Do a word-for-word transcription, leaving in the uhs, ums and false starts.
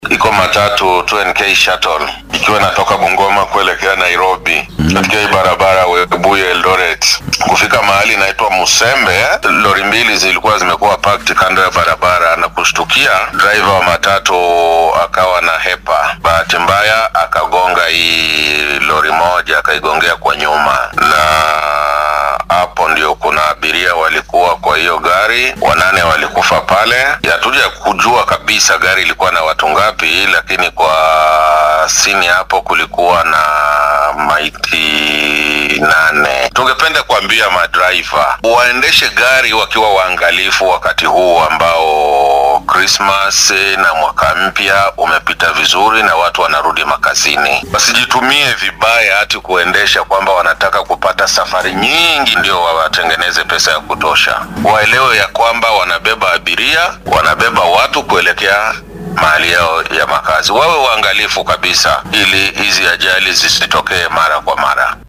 Iko matatu two N K shuttle ikiwa natoka Bungoma kuelekea Nairobi mm. katika hii barabara Webuye Eldoret. Kufika mahali inaitwa Musembe, lori mbili zilikuwa zimekuwa parked kando ya barabara, na kushtukia driver wa matatu akawa na hepa. Bahati mbaya akagonga hii lori moja, akaigongea kwa nyuma, na hapo ndio kuna abiria walikuwa kwa hiyo gari, wanane walikufa pale. Hatuja kujua kabisa gari ilikuwa na watu ngapi, lakini kwa sini hapo kulikuwa na maiti nane. Tungependa kuambia madriver waendeshe gari wakiwa waangalifu wakati huu ambao Christmas na mwaka mpya umepita vizuri na watu wanarudi makazini. Wasijitumie vibaya hati kuendesha kwamba wanataka kupata safari nyingi ndio watengeneze pesa ya kutosha. Waelewe ya kwamba wanabeba abiria, wanabeba watu kuelekea mahali yao ya makazi. Wawe waangalifu kabisa ili hizi ajali zisitokee mara kwa mara.